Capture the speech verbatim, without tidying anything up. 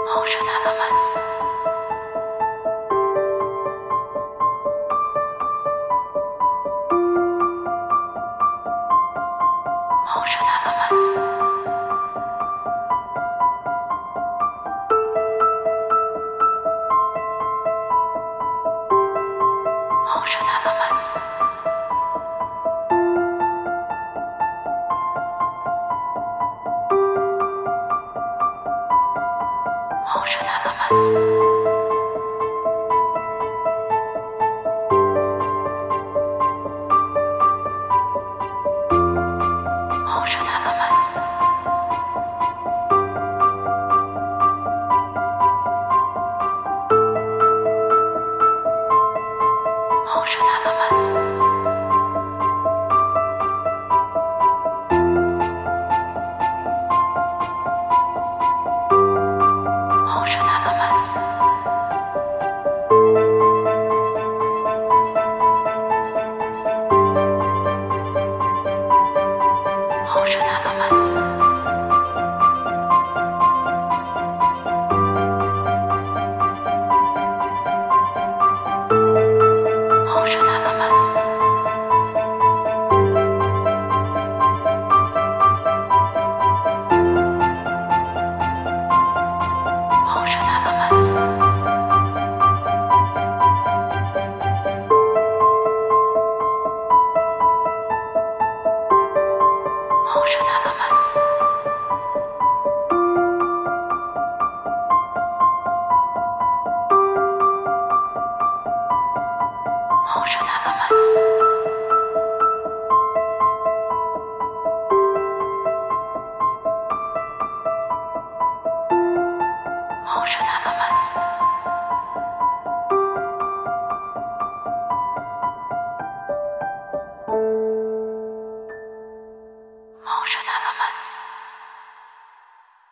Ocean elements. Ocean elements. Ocean elements. Ocean elements. Ocean elements. Ocean elements. Ocean elements. Ocean elements. Ocean elements. Ocean elements. Ocean elements. Ocean elements. Ocean